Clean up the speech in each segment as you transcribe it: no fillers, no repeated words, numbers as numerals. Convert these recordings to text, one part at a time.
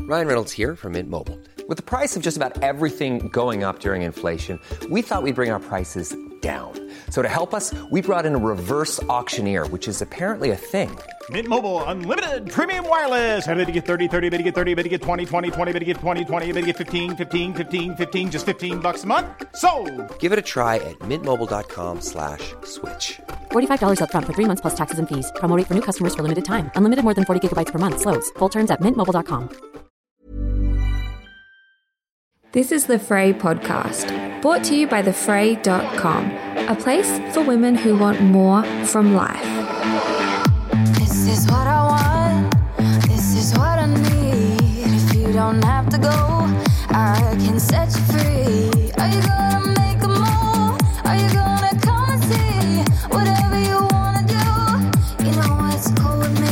Ryan Reynolds here from Mint Mobile. With the price of just about everything going up during inflation, we thought we'd bring our prices down. So to help us, we brought in a reverse auctioneer, which is apparently a thing. Mint Mobile Unlimited Premium Wireless. How to get 30, 30, bit to get 30, bit to get 20, 20, 20, bit to get 20, 20, bit to get 15, 15, 15, 15, just $15 a month? Sold! Give it a try at mintmobile.com/switch. $45 up front for 3 months plus taxes and fees. Promo rate for new customers for limited time. Unlimited more than 40 gigabytes per month. Slows full terms at mintmobile.com. This is the Frey podcast, brought to you by thefrey.com, a place for women who want more from life. This is what I want, this is what I need. If you don't have to go, I can set you free. Are you gonna make a move? Are you gonna come and see? Whatever you wanna do, you know it's cool with me.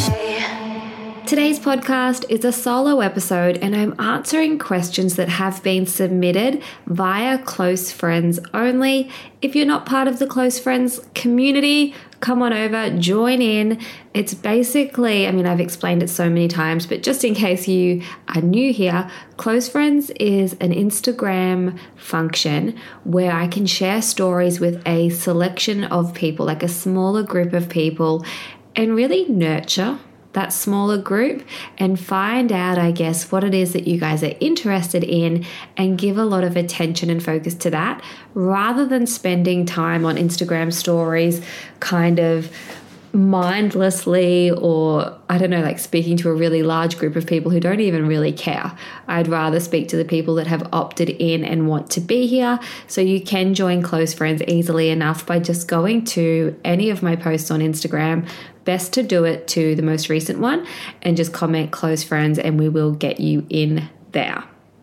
Today's podcast is a solo episode and I'm answering questions that have been submitted via Close Friends only. If you're not part of the Close Friends community, come on over, join in. It's basically, I've explained it so many times, but just in case you are new here, Close Friends is an Instagram function where I can share stories with a selection of people, like a smaller group of people, and really nurture that smaller group and find out, I guess, what it is that you guys are interested in and give a lot of attention and focus to that rather than spending time on Instagram stories kind of mindlessly or, like speaking to a really large group of people who don't even really care. I'd rather speak to the people that have opted in and want to be here. So you can join Close Friends easily enough by just going to any of my posts on Instagram. Best to do it to the most recent one and just comment Close Friends and we will get you in there.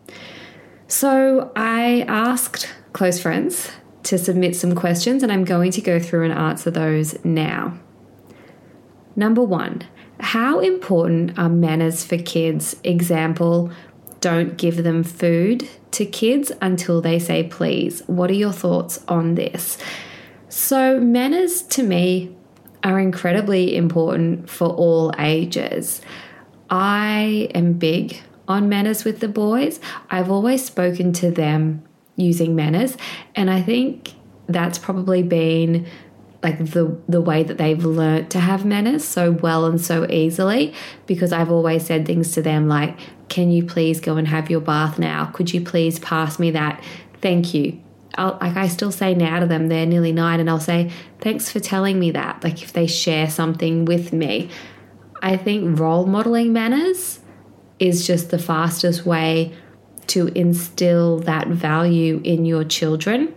So I asked Close Friends to submit some questions and I'm going to go through and answer those now. Number 1, how important are manners for kids? Example, don't give them food to kids until they say please. What are your thoughts on this? So manners to me are incredibly important for all ages. I am big on manners with the boys. I've always spoken to them using manners, and I think that's probably been like the way that they've learnt to have manners so well and so easily, because I've always said things to them like, can you please go and have your bath now? Could you please pass me that? Thank you. I still say now to them, they're nearly 9, and I'll say, thanks for telling me that. Like if they share something with me. I think role modeling manners is just the fastest way to instill that value in your children.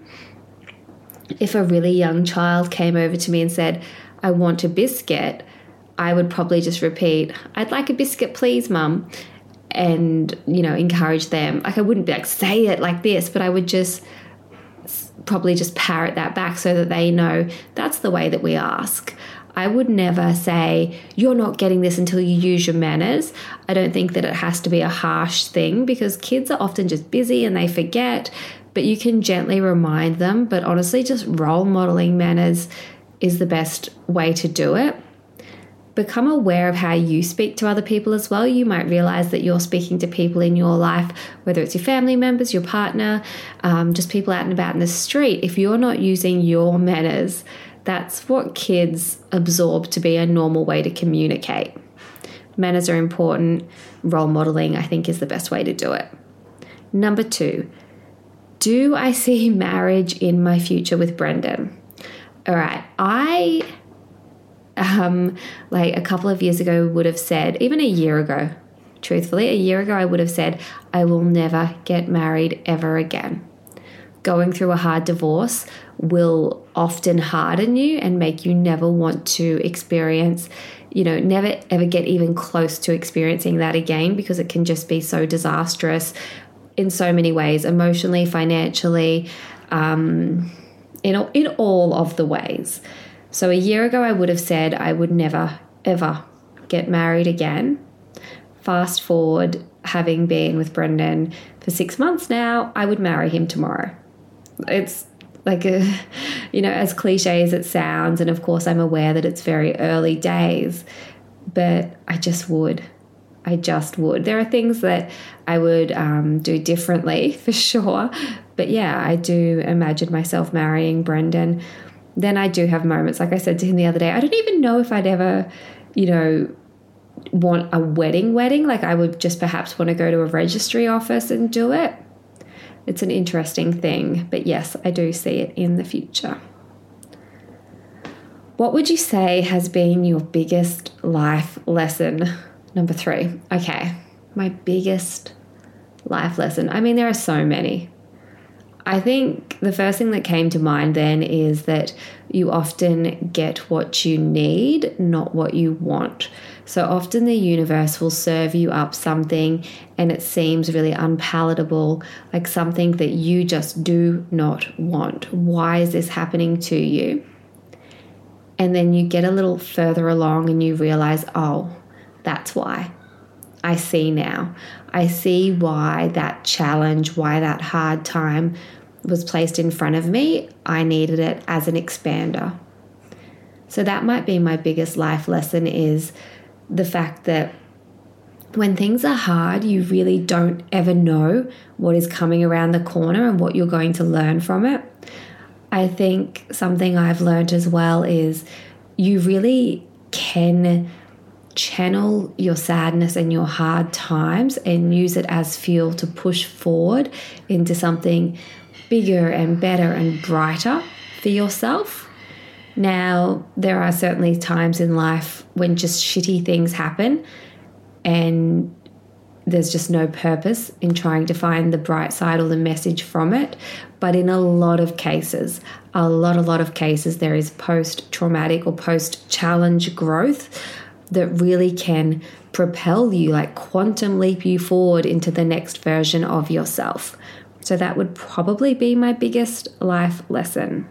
If a really young child came over to me and said, I want a biscuit, I would probably just repeat, I'd like a biscuit, please, Mum, and, encourage them. Like I wouldn't be like, say it like this, but I would just probably just parrot that back so that they know that's the way that we ask. I would never say, you're not getting this until you use your manners. I don't think that it has to be a harsh thing because kids are often just busy and they forget, but you can gently remind them. But honestly, just role modeling manners is the best way to do it. Become aware of how you speak to other people as well. You might realize that you're speaking to people in your life, whether it's your family members, your partner, just people out and about in the street. If you're not using your manners, that's what kids absorb to be a normal way to communicate. Manners are important. Role modeling, I think, is the best way to do it. Number 2, do I see marriage in my future with Brendan? All right, I like a couple of years ago would have said, even a year ago, truthfully, a year ago I would have said, I will never get married ever again. Going through a hard divorce will often harden you and make you never want to experience, never ever get even close to experiencing that again, because it can just be so disastrous in so many ways, emotionally, financially, in all of the ways. So a year ago, I would have said I would never, ever get married again. Fast forward, having been with Brendan for 6 months now, I would marry him tomorrow. It's like, as cliche as it sounds, and of course I'm aware that it's very early days, but I just would. I just would. There are things that I would do differently for sure. But yeah, I do imagine myself marrying Brendan. Then I do have moments, like I said to him the other day, I don't even know if I'd ever, want a wedding. Like I would just perhaps want to go to a registry office and do it. It's an interesting thing. But yes, I do see it in the future. What would you say has been your biggest life lesson? Number 3. Okay, my biggest life lesson. I mean, there are so many. I think the first thing that came to mind then is that you often get what you need, not what you want. So often the universe will serve you up something and it seems really unpalatable, like something that you just do not want. Why is this happening to you? And then you get a little further along and you realize, oh, that's why. I see now. I see why that challenge, why that hard time was placed in front of me. I needed it as an expander. So that might be my biggest life lesson, is the fact that when things are hard, you really don't ever know what is coming around the corner and what you're going to learn from it. I think something I've learned as well is you really can channel your sadness and your hard times and use it as fuel to push forward into something bigger and better and brighter for yourself. Now, there are certainly times in life when just shitty things happen and there's just no purpose in trying to find the bright side or the message from it. But in a lot of cases, a lot of cases, there is post-traumatic or post-challenge growth that really can propel you, like quantum leap you forward into the next version of yourself. So that would probably be my biggest life lesson.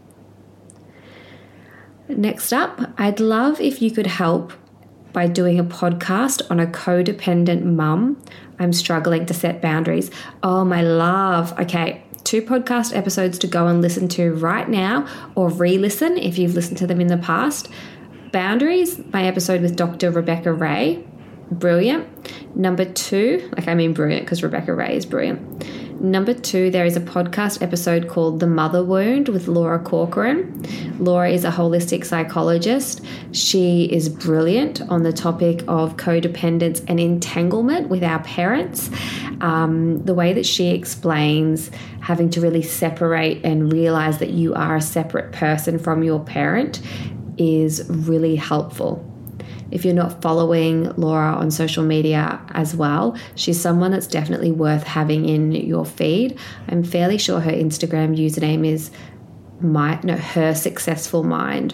Next up, I'd love if you could help by doing a podcast on a codependent mum. I'm struggling to set boundaries. Oh, my love. Okay, 2 podcast episodes to go and listen to right now, or re-listen if you've listened to them in the past. Boundaries, my episode with Dr. Rebecca Ray. Brilliant. Number 2, brilliant because Rebecca Ray is brilliant. Number 2, there is a podcast episode called The Mother Wound with Laura Corcoran. Laura is a holistic psychologist. She is brilliant on the topic of codependence and entanglement with our parents. The way that she explains having to really separate and realize that you are a separate person from your parent is really helpful. If you're not following Laura on social media as well, she's someone that's definitely worth having in your feed. I'm fairly sure her Instagram username is Her Successful Mind.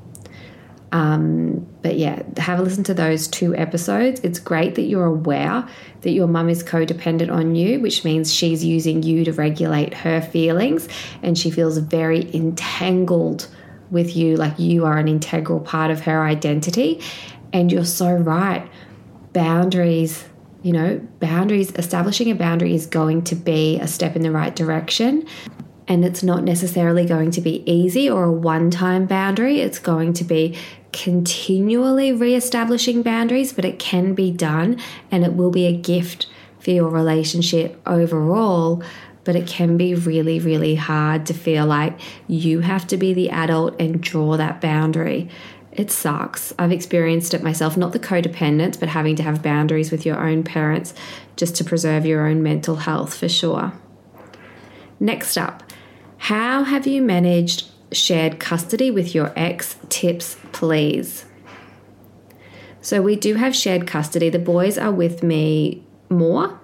But yeah, have a listen to those 2 episodes. It's great that you're aware that your mum is codependent on you, which means she's using you to regulate her feelings, and she feels very entangled with you, like you are an integral part of her identity. And you're so right. Boundaries, establishing a boundary is going to be a step in the right direction. And it's not necessarily going to be easy or a one-time boundary. It's going to be continually reestablishing boundaries, but it can be done and it will be a gift for your relationship overall. But it can be really, really hard to feel like you have to be the adult and draw that boundary. It sucks. I've experienced it myself, not the codependence, but having to have boundaries with your own parents just to preserve your own mental health for sure. Next up, how have you managed shared custody with your ex? Tips, please. So we do have shared custody. The boys are with me more.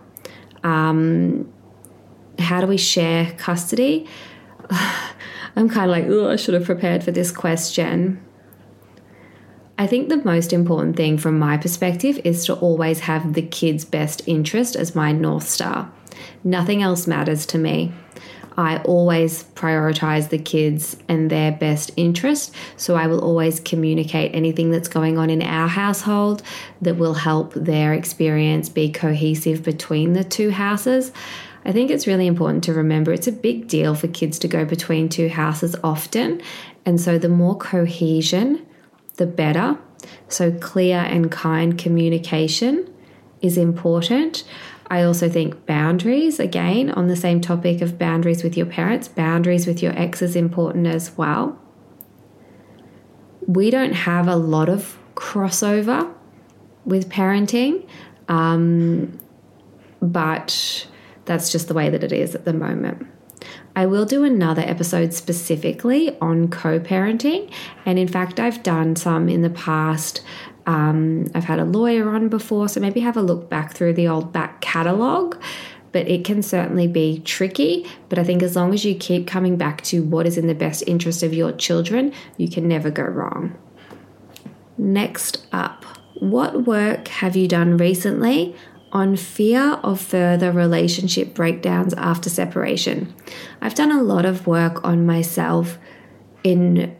How do we share custody? I'm kind of like, I should have prepared for this question. I think the most important thing from my perspective is to always have the kids' best interest as my North Star. Nothing else matters to me. I always prioritize the kids and their best interest, so I will always communicate anything that's going on in our household that will help their experience be cohesive between the 2 houses. I think it's really important to remember it's a big deal for kids to go between 2 houses often, and so the more cohesion, the better. So clear and kind communication is important. I also think boundaries, again, on the same topic of boundaries with your parents, boundaries with your ex is important as well. We don't have a lot of crossover with parenting, but that's just the way that it is at the moment. I will do another episode specifically on co-parenting, and in fact, I've done some in the past. I've had a lawyer on before, so maybe have a look back through the old back catalogue, but it can certainly be tricky. But I think as long as you keep coming back to what is in the best interest of your children, you can never go wrong. Next up, what work have you done recently on fear of further relationship breakdowns after separation? I've done a lot of work on myself in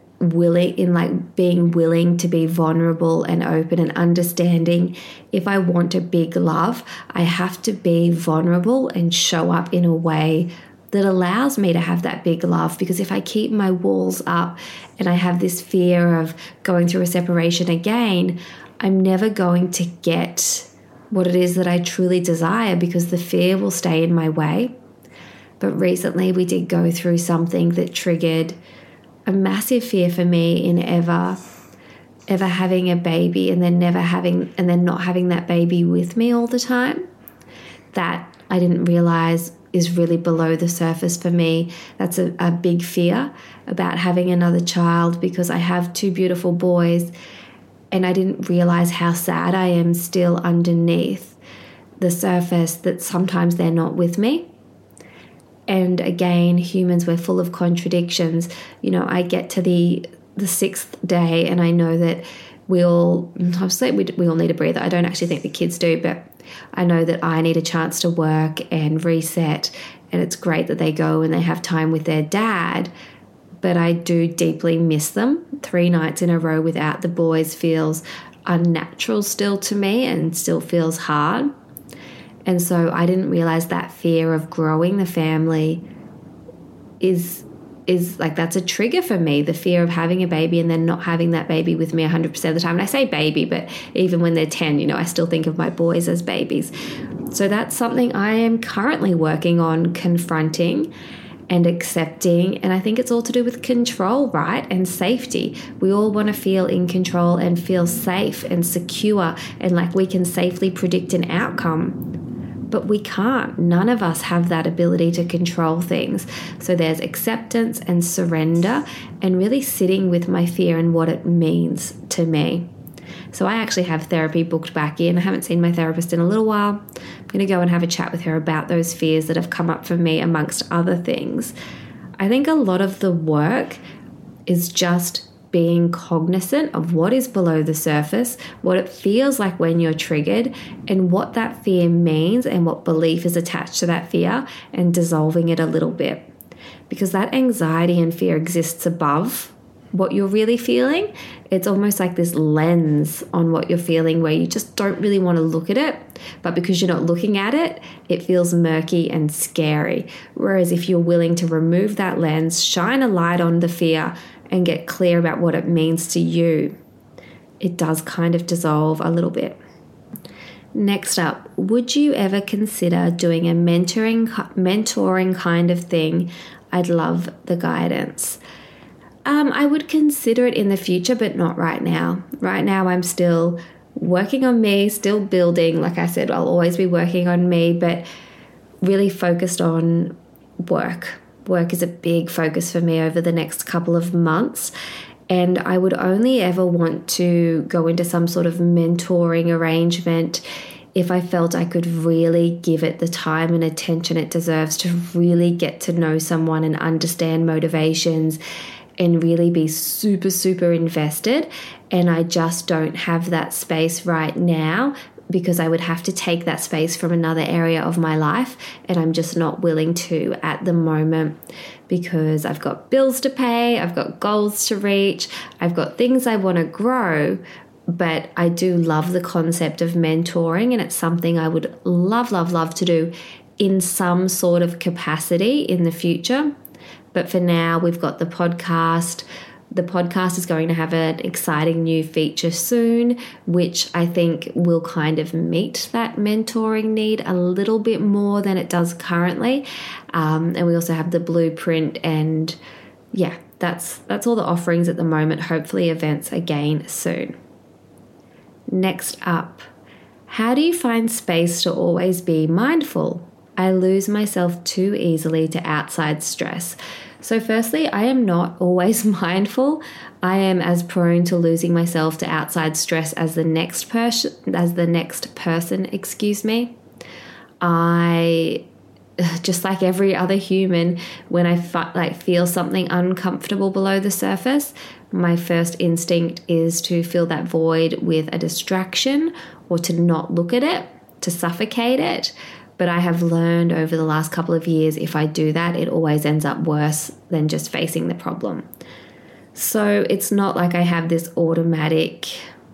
being willing to be vulnerable and open and understanding if I want a big love, I have to be vulnerable and show up in a way that allows me to have that big love. Because if I keep my walls up and I have this fear of going through a separation again, I'm never going to get what it is that I truly desire because the fear will stay in my way. But recently we did go through something that triggered a massive fear for me in ever having a baby and then not having that baby with me all the time. That I didn't realize is really below the surface for me. That's a big fear about having another child because I have two beautiful boys and I didn't realize how sad I am still underneath the surface that sometimes they're not with me. And again, humans, we're full of contradictions. You know, I get to the 6th day and I know that we all need a breather. I don't actually think the kids do, but I know that I need a chance to work and reset. And it's great that they go and they have time with their dad. But I do deeply miss them. 3 nights in a row without the boys feels unnatural still to me and still feels hard. And so I didn't realize that fear of growing the family is like, that's a trigger for me, the fear of having a baby and then not having that baby with me 100% of the time. And I say baby, but even when they're 10, you know, I still think of my boys as babies. So that's something I am currently working on confronting and accepting. And I think it's all to do with control, right? And safety. We all want to feel in control and feel safe and secure and like we can safely predict an outcome. But we can't. None of us have that ability to control things. So there's acceptance and surrender and really sitting with my fear and what it means to me. So I actually have therapy booked back in. I haven't seen my therapist in a little while. I'm going to go and have a chat with her about those fears that have come up for me amongst other things. I think a lot of the work is just being cognizant of what is below the surface, what it feels like when you're triggered, and what that fear means and what belief is attached to that fear, and dissolving it a little bit. Because that anxiety and fear exists above what you're really feeling. It's almost like this lens on what you're feeling where you just don't really want to look at it, but because you're not looking at it, it feels murky and scary. Whereas if you're willing to remove that lens, shine a light on the fear and get clear about what it means to you, it does kind of dissolve a little bit. Next up, would you ever consider doing a mentoring kind of thing? I'd love the guidance. I would consider it in the future, but not right now. Right now, I'm still working on me, still building. Like I said, I'll always be working on me, but really focused on work. Work is a big focus for me over the next couple of months. And I would only ever want to go into some sort of mentoring arrangement if I felt I could really give it the time and attention it deserves to really get to know someone and understand motivations and really be super, super invested. And I just don't have that space right now because I would have to take that space from another area of my life. And I'm just not willing to at the moment because I've got bills to pay, I've got goals to reach, I've got things I want to grow. But I do love the concept of mentoring, and it's something I would love, love, love to do in some sort of capacity in the future. But for now, we've got the podcast, The podcast is going to have an exciting new feature soon, which I think will kind of meet that mentoring need a little bit more than it does currently. And we also have the blueprint, and yeah, that's all the offerings at the moment. Hopefully events again soon. Next up, how do you find space to always be mindful? I lose myself too easily to outside stress. So firstly, I am not always mindful. I am as prone to losing myself to outside stress as the next person, I, just like every other human, when I feel something uncomfortable below the surface, my first instinct is to fill that void with a distraction or to not look at it, to suffocate it. But I have learned over the last couple of years, if I do that, it always ends up worse than just facing the problem. So it's not like I have this automatic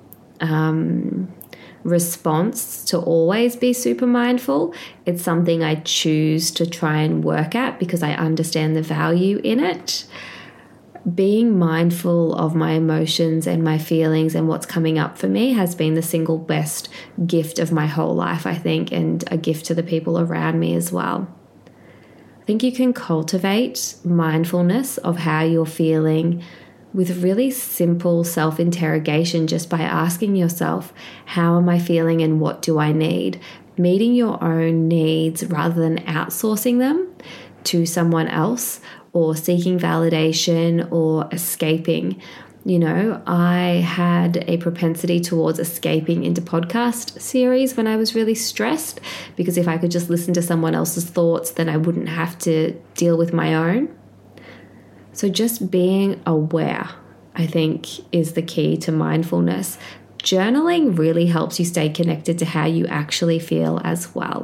response to always be super mindful. It's something I choose to try and work at because I understand the value in it. Being mindful of my emotions and my feelings and what's coming up for me has been the single best gift of my whole life, I think, and a gift to the people around me as well. I think you can cultivate mindfulness of how you're feeling with really simple self-interrogation, just by asking yourself, how am I feeling and what do I need? Meeting your own needs rather than outsourcing them to someone else, or seeking validation or escaping. You know, I had a propensity towards escaping into podcast series when I was really stressed, because if I could just listen to someone else's thoughts, then I wouldn't have to deal with my own. So just being aware, I think, is the key to mindfulness. Journaling really helps you stay connected to how you actually feel as well.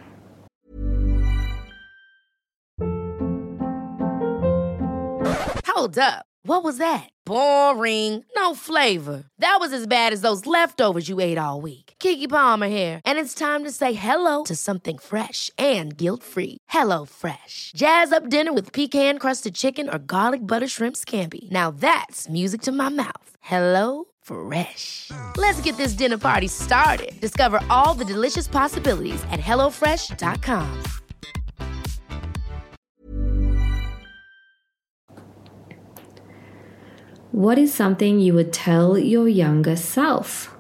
Hold up. What was that? Boring. No flavor. That was as bad as those leftovers you ate all week. Keke Palmer here, and it's time to say hello to something fresh and guilt-free. HelloFresh. Jazz up dinner with pecan-crusted chicken or garlic butter shrimp scampi. Now that's music to my mouth. HelloFresh. Let's get this dinner party started. Discover all the delicious possibilities at HelloFresh.com. What is something you would tell your younger self?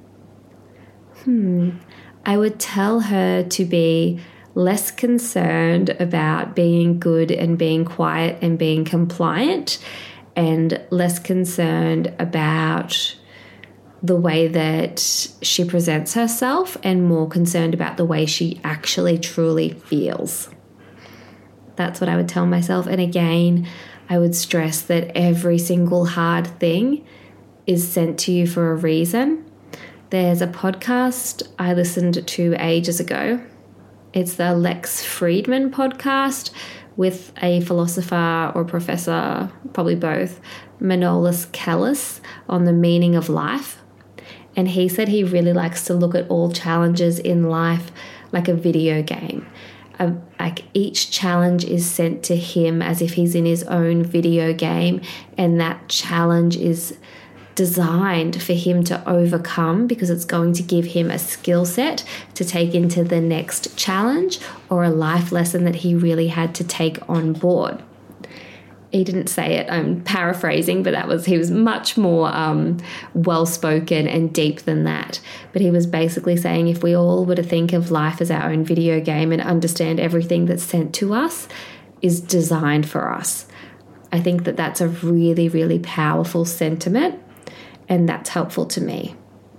I would tell her to be less concerned about being good and being quiet and being compliant, and less concerned about the way that she presents herself, and more concerned about the way she actually truly feels. That's what I would tell myself. And again, I would stress that every single hard thing is sent to you for a reason. There's a podcast I listened to ages ago. It's the Lex Fridman podcast with a philosopher or professor, probably both, Manolis Kellis, on the meaning of life. And he said he really likes to look at all challenges in life like a video game. Like each challenge is sent to him as if he's in his own video game, and that challenge is designed for him to overcome because it's going to give him a skill set to take into the next challenge, or a life lesson that he really had to take on board. He didn't say it, I'm paraphrasing, but he was much more well-spoken and deep than that. But he was basically saying if we all were to think of life as our own video game and understand everything that's sent to us is designed for us. I think that that's a really, really powerful sentiment, and that's helpful to me.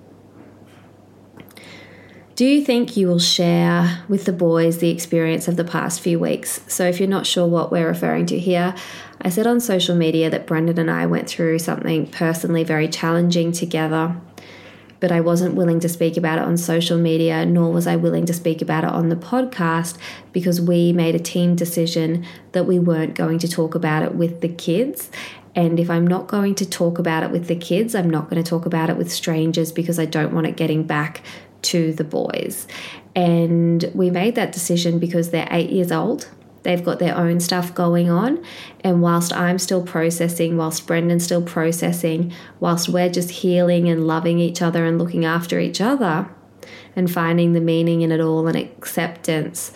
Do you think you will share with the boys the experience of the past few weeks? So if you're not sure what we're referring to here, I said on social media that Brendan and I went through something personally very challenging together, but I wasn't willing to speak about it on social media, nor was I willing to speak about it on the podcast, because we made a team decision that we weren't going to talk about it with the kids. And if I'm not going to talk about it with the kids, I'm not going to talk about it with strangers, because I don't want it getting back to the boys. And we made that decision because they're 8 years old. They've got their own stuff going on. And whilst I'm still processing, whilst Brendan's still processing, whilst we're just healing and loving each other and looking after each other and finding the meaning in it all and acceptance,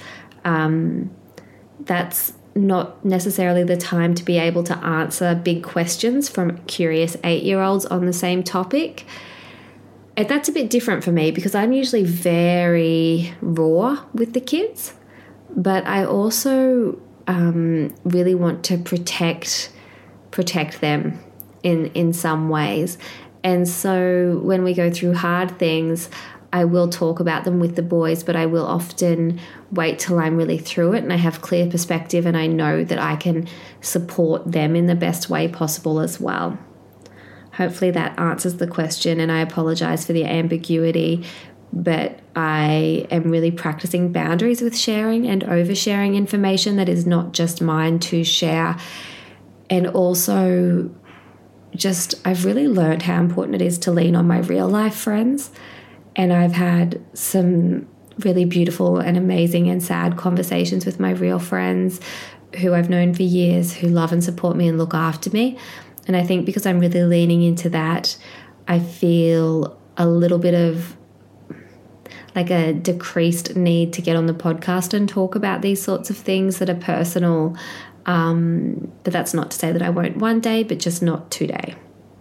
that's not necessarily the time to be able to answer big questions from curious 8-year-olds on the same topic. And that's a bit different for me because I'm usually very raw with the kids, but I also really want to protect them in some ways. And so when we go through hard things, I will talk about them with the boys, but I will often wait till I'm really through it and I have clear perspective and I know that I can support them in the best way possible as well. Hopefully that answers the question, and I apologize for the ambiguity, but I am really practicing boundaries with sharing and oversharing information that is not just mine to share. And also I've really learned how important it is to lean on my real life friends. And I've had some really beautiful and amazing and sad conversations with my real friends who I've known for years, who love and support me and look after me. And I think because I'm really leaning into that, I feel a little bit of like a decreased need to get on the podcast and talk about these sorts of things that are personal. But that's not to say that I won't one day, but just not today.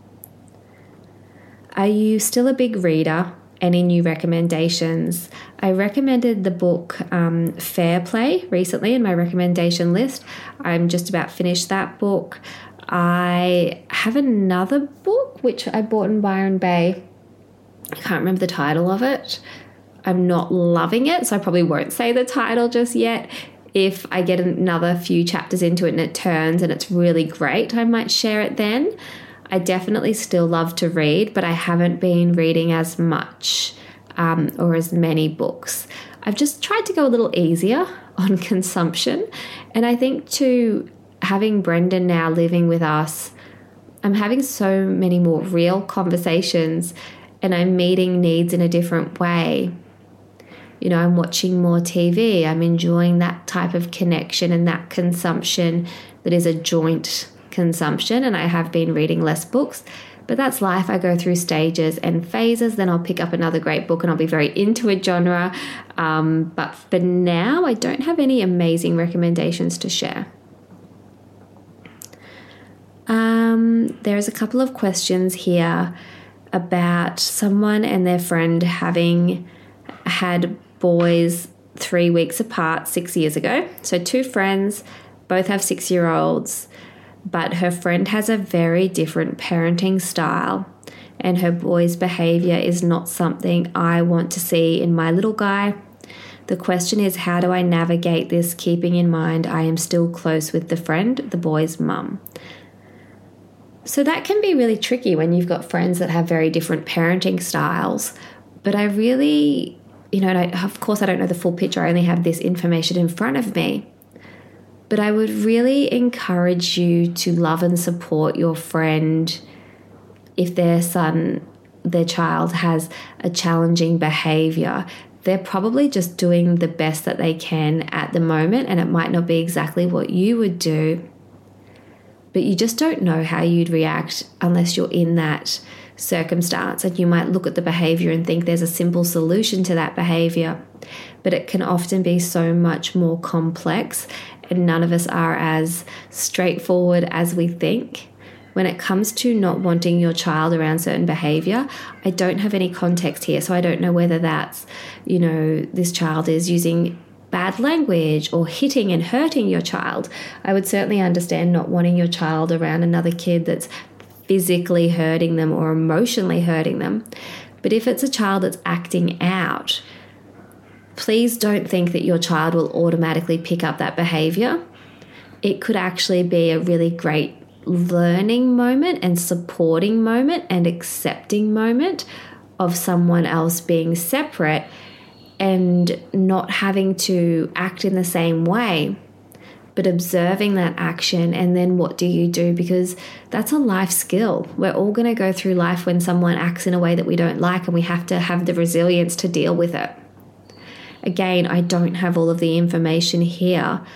Are you still a big reader? Any new recommendations? I recommended the book Fair Play recently in my recommendation list. I'm just about finished that book. I have another book which I bought in Byron Bay. I can't remember the title of it. I'm not loving it, so I probably won't say the title just yet. If I get another few chapters into it and it turns and it's really great, I might share it then. I definitely still love to read, but I haven't been reading as much or as many books. I've just tried to go a little easier on consumption. And I think too, having Brendan now living with us, I'm having so many more real conversations and I'm meeting needs in a different way. You know, I'm watching more TV. I'm enjoying that type of connection and that consumption that is a joint consumption, and I have been reading less books, but that's life. I go through stages and phases, then I'll pick up another great book and I'll be very into a genre, but for now I don't have any amazing recommendations to share. There's a couple of questions here about someone and their friend having had boys 3 weeks apart 6 years ago. So 2 friends, both have 6-year-olds, but her friend has a very different parenting style and her boy's behavior is not something I want to see in my little guy. The question is, how do I navigate this, keeping in mind I am still close with the friend, the boy's mum? So that can be really tricky when you've got friends that have very different parenting styles. But I really, of course I don't know the full picture. I only have this information in front of me. But I would really encourage you to love and support your friend if their child has a challenging behavior. They're probably just doing the best that they can at the moment, and it might not be exactly what you would do. But you just don't know how you'd react unless you're in that circumstance. And you might look at the behavior and think there's a simple solution to that behavior, but it can often be so much more complex. And none of us are as straightforward as we think. When it comes to not wanting your child around certain behavior, I don't have any context here. So I don't know whether that's, this child is using bad language or hitting and hurting your child. I would certainly understand not wanting your child around another kid that's physically hurting them or emotionally hurting them. But if it's a child that's acting out, please don't think that your child will automatically pick up that behavior. It could actually be a really great learning moment and supporting moment and accepting moment of someone else being separate and not having to act in the same way, but observing that action. And then what do you do? Because that's a life skill. We're all going to go through life when someone acts in a way that we don't like, and we have to have the resilience to deal with it. Again, I don't have all of the information here,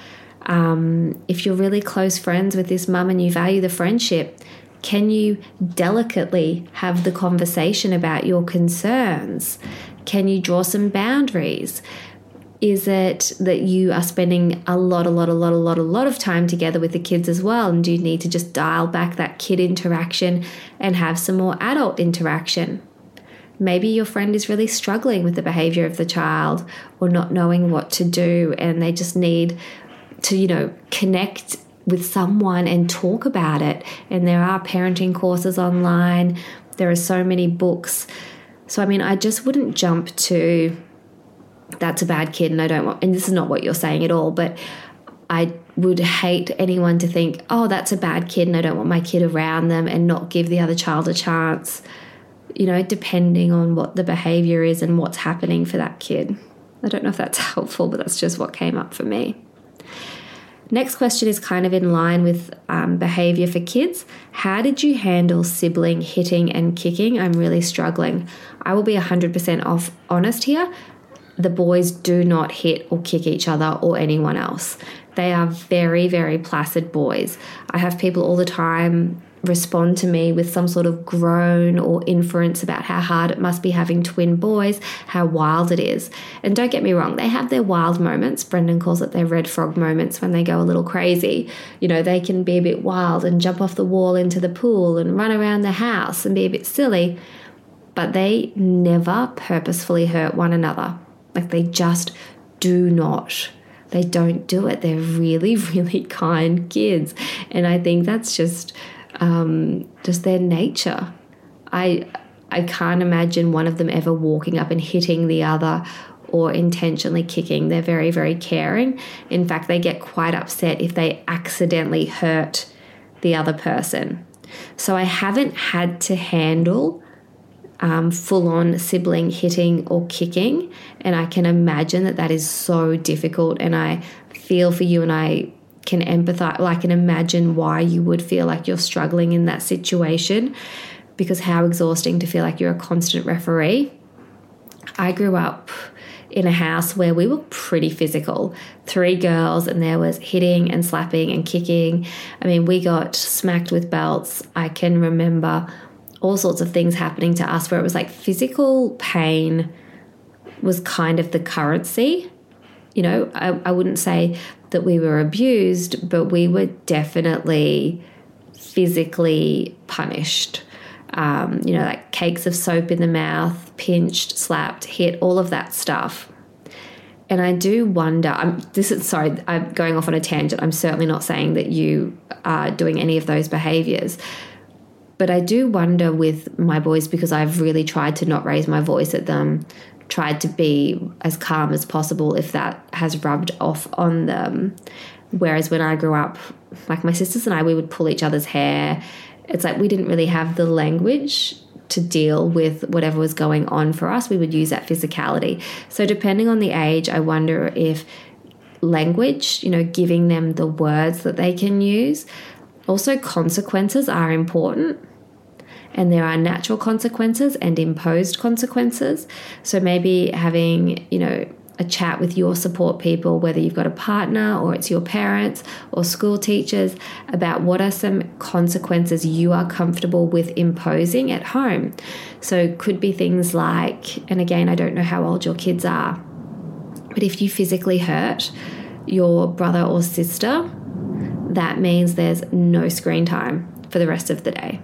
If you're really close friends with this mum and you value the friendship, can you delicately have the conversation about your concerns? Can you draw some boundaries? Is it that you are spending a lot of time together with the kids as well? And do you need to just dial back that kid interaction and have some more adult interaction? Maybe your friend is really struggling with the behavior of the child or not knowing what to do, and they just need to, connect with someone and talk about it. And there are parenting courses online. There are so many books. So, I just wouldn't jump to, that's a bad kid and I don't want, and this is not what you're saying at all, but I would hate anyone to think, oh, that's a bad kid and I don't want my kid around them, and not give the other child a chance, depending on what the behavior is and what's happening for that kid. I don't know if that's helpful, but that's just what came up for me. Next question is kind of in line with behavior for kids. How did you handle sibling hitting and kicking? I'm really struggling. I will be 100% honest here. The boys do not hit or kick each other or anyone else. They are very, very placid boys. I have people all the time respond to me with some sort of groan or inference about how hard it must be having twin boys, how wild it is. And don't get me wrong, they have their wild moments. Brendan calls it their red frog moments when they go a little crazy. They can be a bit wild and jump off the wall into the pool and run around the house and be a bit silly. But they never purposefully hurt one another. Like, they just do not. They don't do it. They're really, really kind kids. And I think that's just their nature. I can't imagine one of them ever walking up and hitting the other or intentionally kicking. They're very, very caring. In fact, they get quite upset if they accidentally hurt the other person. So I haven't had to handle full-on sibling hitting or kicking, and I can imagine that is so difficult, and I feel for you, and I can empathize, I can imagine why you would feel like you're struggling in that situation, because how exhausting to feel like you're a constant referee. I grew up in a house where we were pretty physical, 3 girls, and there was hitting and slapping and kicking. We got smacked with belts. I can remember all sorts of things happening to us where it was like physical pain was kind of the currency. I wouldn't say that we were abused, but we were definitely physically punished. Like cakes of soap in the mouth, pinched, slapped, hit, all of that stuff. And I do wonder, I'm going off on a tangent. I'm certainly not saying that you are doing any of those behaviors. But I do wonder with my boys, because I've really tried to not raise my voice at them, tried to be as calm as possible, if that has rubbed off on them. Whereas when I grew up, like my sisters and I, we would pull each other's hair. It's like we didn't really have the language to deal with whatever was going on for us. We would use that physicality. So depending on the age, I wonder if language, giving them the words that they can use. Also, consequences are important, and there are natural consequences and imposed consequences. So maybe having, a chat with your support people, whether you've got a partner or it's your parents or school teachers, about what are some consequences you are comfortable with imposing at home. So it could be things like, and again, I don't know how old your kids are, but if you physically hurt your brother or sister, that means there's no screen time for the rest of the day.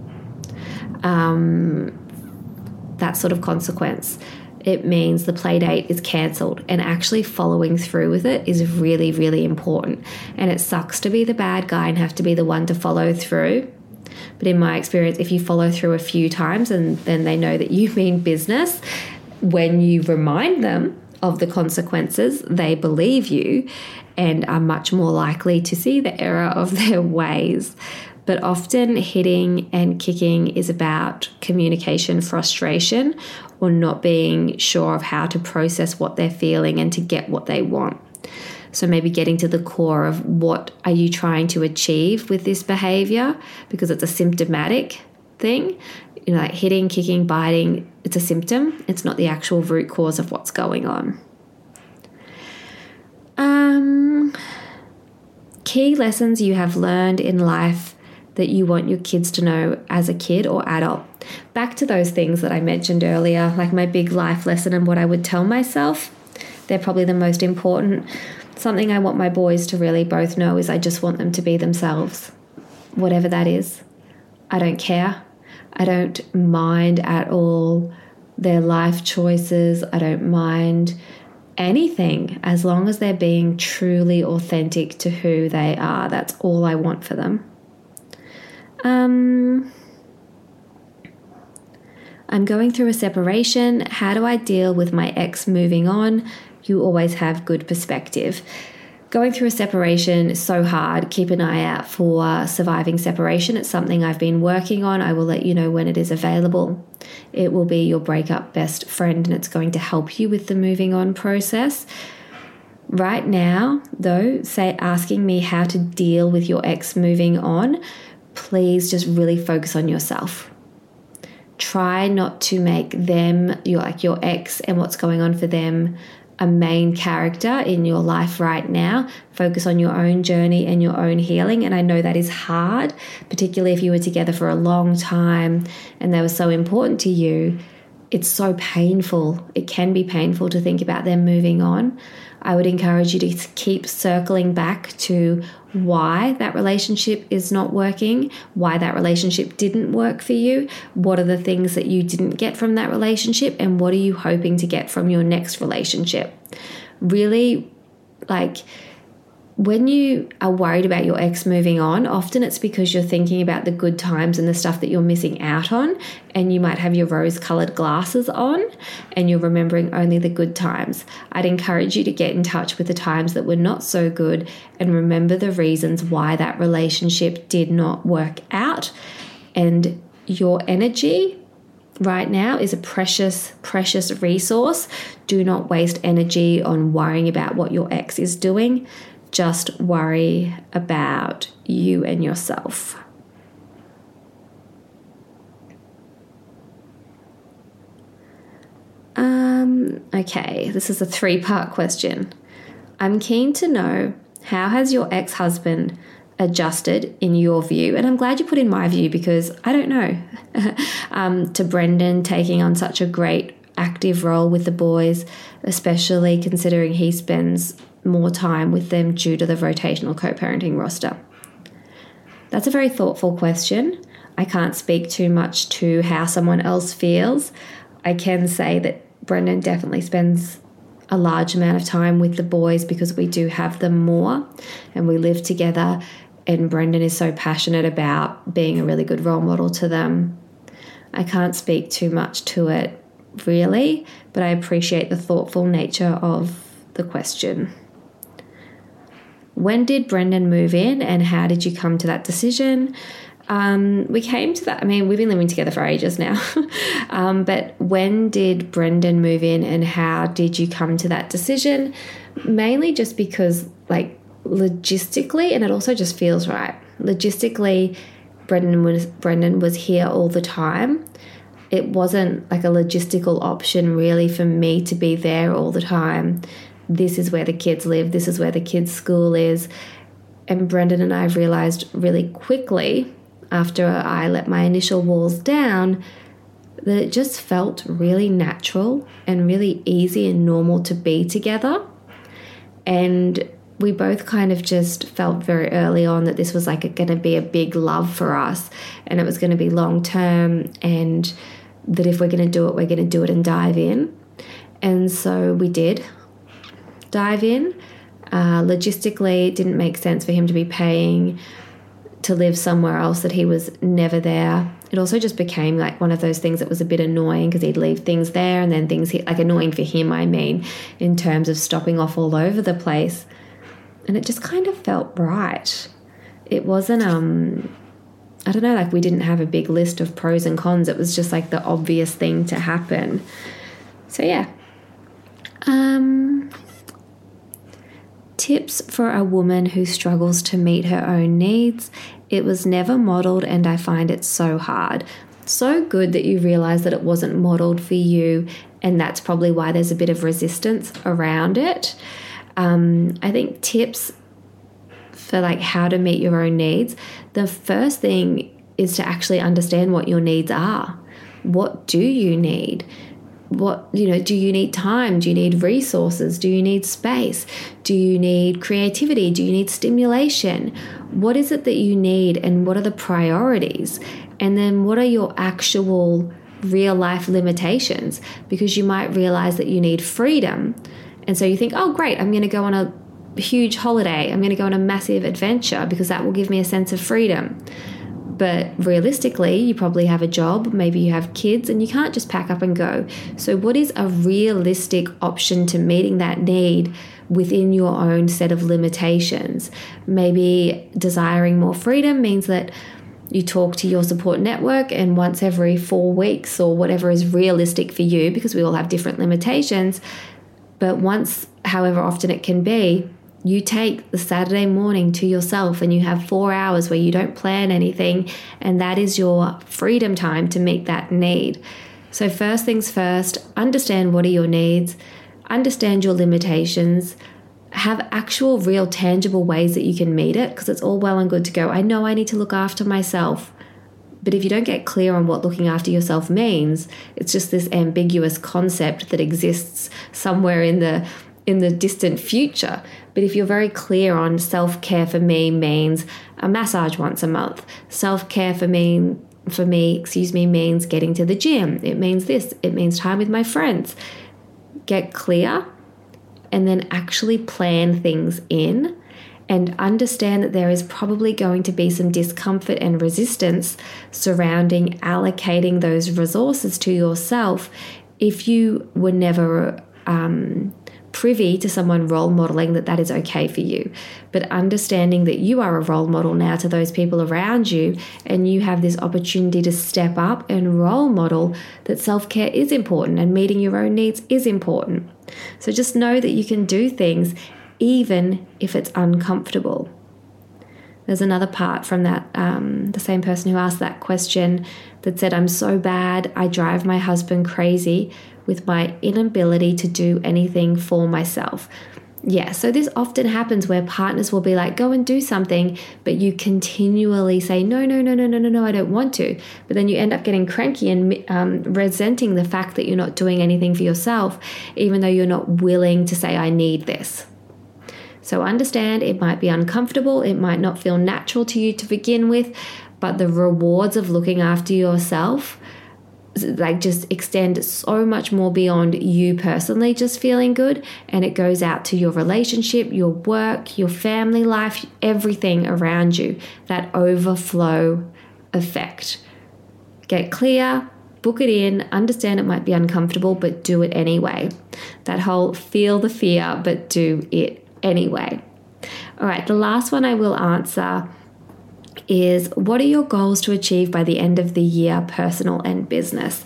That sort of consequence. It means the play date is cancelled, and actually following through with it is really, really important. And it sucks to be the bad guy and have to be the one to follow through. But in my experience, if you follow through a few times and then they know that you mean business, when you remind them of the consequences, they believe you and are much more likely to see the error of their ways. But often hitting and kicking is about communication frustration, or not being sure of how to process what they're feeling and to get what they want. So maybe getting to the core of what are you trying to achieve with this behavior, because it's a symptomatic thing. Like hitting, kicking, biting, it's a symptom. It's not the actual root cause of what's going on. key lessons you have learned in life that you want your kids to know as a kid or adult. Back to those things that I mentioned earlier, like my big life lesson and what I would tell myself. They're probably the most important. Something I want my boys to really both know is I just want them to be themselves, whatever that is. I don't care. I don't mind at all their life choices. I don't mind anything as long as they're being truly authentic to who they are. That's all I want for them. I'm going through a separation. How do I deal with my ex moving on? You always have good perspective. Going through a separation is so hard. Keep an eye out for Surviving Separation. It's something I've been working on. I will let you know when it is available. It will be your breakup best friend, and it's going to help you with the moving on process. Right now, though, asking me how to deal with your ex moving on, please just really focus on yourself. Try not to make them, your ex and what's going on for them, a main character in your life right now. Focus on your own journey and your own healing. And I know that is hard, particularly if you were together for a long time and they were so important to you. It's so painful. It can be painful to think about them moving on. I would encourage you to keep circling back to why that relationship is not working, why that relationship didn't work for you, what are the things that you didn't get from that relationship, and what are you hoping to get from your next relationship. Really, when you are worried about your ex moving on, often it's because you're thinking about the good times and the stuff that you're missing out on, and you might have your rose-colored glasses on and you're remembering only the good times. I'd encourage you to get in touch with the times that were not so good and remember the reasons why that relationship did not work out. And your energy right now is a precious, precious resource. Do not waste energy on worrying about what your ex is doing. Just worry about you and yourself. Okay, this is a 3-part question. I'm keen to know, how has your ex-husband adjusted in your view? And I'm glad you put in my view because I don't know. To Brendan taking on such a great active role with the boys, especially considering he spends more time with them due to the rotational co-parenting roster. That's a very thoughtful question. I can't speak too much to how someone else feels. I can say that Brendan definitely spends a large amount of time with the boys because we do have them more and we live together, and Brendan is so passionate about being a really good role model to them. I can't speak too much to it really, but I appreciate the thoughtful nature of the question. When did Brendan move in and how did you come to that decision? We came to that, we've been living together for ages now, but when did Brendan move in and how did you come to that decision? Mainly just because, logistically, and it also just feels right. Logistically, Brendan was here all the time. It wasn't like a logistical option really for me to be there all the time. This is where the kids live. This is where the kids' school is. And Brendan and I realized really quickly after I let my initial walls down that it just felt really natural and really easy and normal to be together. And we both kind of just felt very early on that this was going to be a big love for us and it was going to be long term, and that if we're going to do it, we're going to do it and dive in. And so we did dive in. Logistically, it didn't make sense for him to be paying to live somewhere else that he was never there. It also just became one of those things that was a bit annoying because he'd leave things there and then things annoying for him, in terms of stopping off all over the place. And it just kind of felt right. It wasn't, we didn't have a big list of pros and cons. It was just the obvious thing to happen. So yeah. Tips for a woman who struggles to meet her own needs. It was never modeled and I find it so hard. So good that you realize that it wasn't modeled for you, and that's probably why there's a bit of resistance around it. I think tips for like how to meet your own needs, the first thing is to actually understand what your needs are. What do you need? Do you need time? Do you need resources? Do you need space? Do you need creativity? Do you need stimulation? What is it that you need, and what are the priorities? And then what are your actual real life limitations? Because you might realize that you need freedom. And so you think, oh, great, I'm going to go on a huge holiday. I'm going to go on a massive adventure because that will give me a sense of freedom. But realistically, you probably have a job, maybe you have kids, and you can't just pack up and go. So what is a realistic option to meeting that need within your own set of limitations? Maybe desiring more freedom means that you talk to your support network, and once every 4 weeks or whatever is realistic for you, because we all have different limitations, but once, however often it can be, you take the Saturday morning to yourself and you have 4 hours where you don't plan anything, and that is your freedom time to meet that need. So first things first, understand what are your needs, understand your limitations, have actual real tangible ways that you can meet it, because it's all well and good to go, I know I need to look after myself. But if you don't get clear on what looking after yourself means, it's just this ambiguous concept that exists somewhere in the distant future. But if you're very clear on self-care for me means a massage once a month. Self-care for me means getting to the gym. It means this. It means time with my friends. Get clear and then actually plan things in, and understand that there is probably going to be some discomfort and resistance surrounding allocating those resources to yourself if you were never privy to someone role modeling that is okay for you. But understanding that you are a role model now to those people around you, and you have this opportunity to step up and role model that self-care is important and meeting your own needs is important. So just know that you can do things even if it's uncomfortable. There's another part from that, the same person who asked that question, that said, I'm so bad, I drive my husband crazy with my inability to do anything for myself. Yeah, so this often happens where partners will be like, go and do something, but you continually say, no, I don't want to. But then you end up getting cranky and resenting the fact that you're not doing anything for yourself, even though you're not willing to say, I need this. So understand it might be uncomfortable, it might not feel natural to you to begin with, but the rewards of looking after yourself just extend so much more beyond you personally just feeling good, and it goes out to your relationship, your work, your family life, everything around you, that overflow effect. Get clear, book it in, understand it might be uncomfortable, but do it anyway. That whole feel the fear, but do it anyway. All right, the last one I will answer is, what are your goals to achieve by the end of the year, personal and business?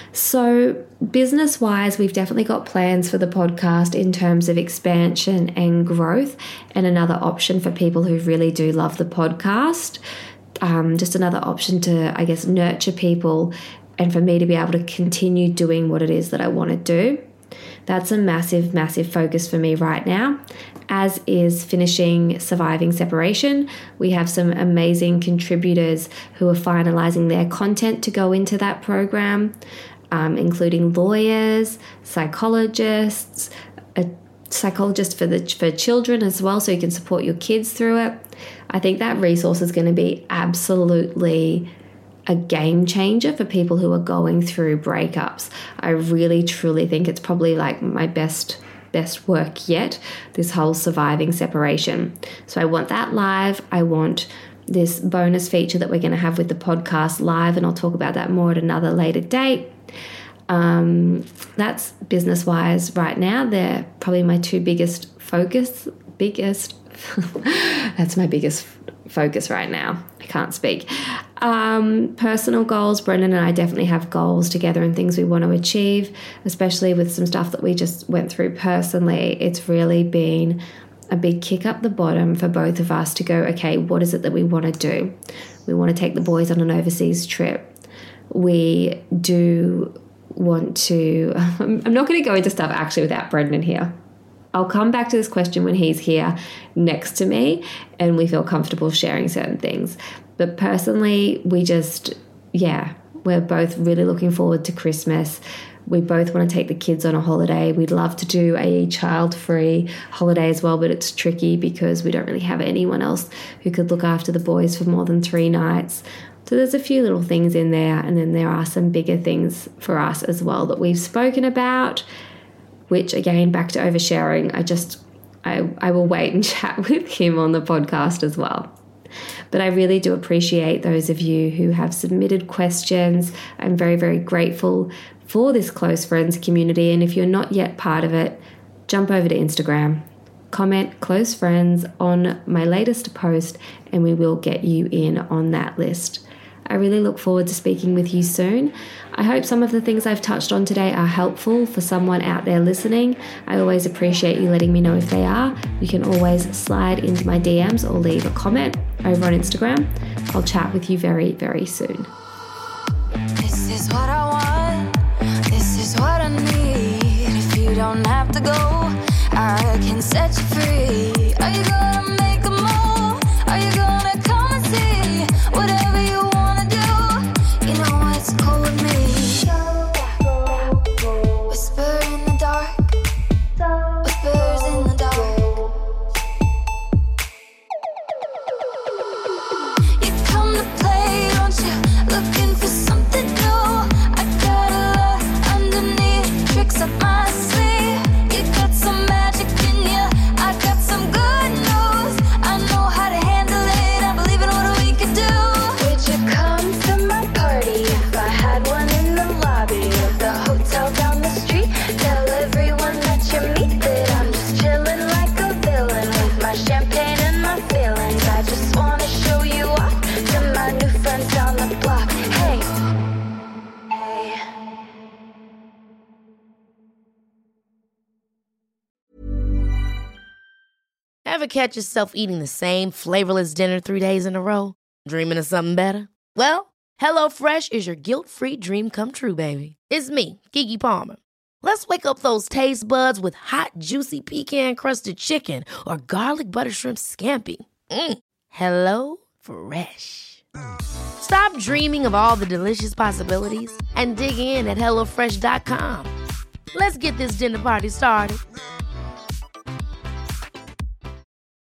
So business-wise, we've definitely got plans for the podcast in terms of expansion and growth, and another option for people who really do love the podcast. Just another option to, I guess, nurture people and for me to be able to continue doing what it is that I want to do. That's a massive, massive focus for me right now, as is finishing Surviving Separation. We have some amazing contributors who are finalizing their content to go into that program, including lawyers, psychologists, a psychologist for children as well, so you can support your kids through it. I think that resource is going to be absolutely a game changer for people who are going through breakups. I really, truly think it's probably like my best work yet, this whole Surviving Separation. So I want that live. I want this bonus feature that we're going to have with the podcast live, and I'll talk about that more at another later date. That's business-wise right now. They're probably my two biggest focus. That's my biggest focus right now. I can't speak. Personal goals, Brendan and I definitely have goals together and things we want to achieve, especially with some stuff that we just went through personally. It's really been a big kick up the bottom for both of us to go, okay, what is it that we want to do? We want to take the boys on an overseas trip. We do want to, I'm not going to go into stuff actually without Brendan here. I'll come back to this question when he's here next to me and we feel comfortable sharing certain things. But personally, we're both really looking forward to Christmas. We both want to take the kids on a holiday. We'd love to do a child-free holiday as well, but it's tricky because we don't really have anyone else who could look after the boys for more than 3 nights. So there's a few little things in there, and then there are some bigger things for us as well that we've spoken about, which again, back to oversharing, I will wait and chat with him on the podcast as well. But I really do appreciate those of you who have submitted questions. I'm very, very grateful for this close friends community. And if you're not yet part of it, jump over to Instagram, comment close friends on my latest post, and we will get you in on that list. I really look forward to speaking with you soon. I hope some of the things I've touched on today are helpful for someone out there listening. I always appreciate you letting me know if they are. You can always slide into my DMs or leave a comment over on Instagram. I'll chat with you very, very soon. This is what I want. This is what I need. If you don't have to go, I can set you free. Are you gonna make a move? Are you gonna come and see? Whatever you wanna do, you know it's cool with me. Whisper in the dark, whispers in the dark. You come to play, don't you? Looking for something new. I got a lot underneath, tricks up my sleeve. You got some magic in you, I got some good news. I know how to handle it, I believe in what we could do. Would you come to my party if I had one in the lobby of the hotel down the street? Tell everyone that you meet that I'm just chilling like a villain with my champagne and my feelings. I just wanna show you off to my new friends down the block. Hey, hey. Ever catch yourself eating the same flavorless dinner 3 days in a row? Dreaming of something better? Well, HelloFresh is your guilt-free dream come true, baby. It's me, Keke Palmer. Let's wake up those taste buds with hot, juicy pecan-crusted chicken or garlic butter shrimp scampi. Hello Fresh. Stop dreaming of all the delicious possibilities and dig in at HelloFresh.com. Let's get this dinner party started.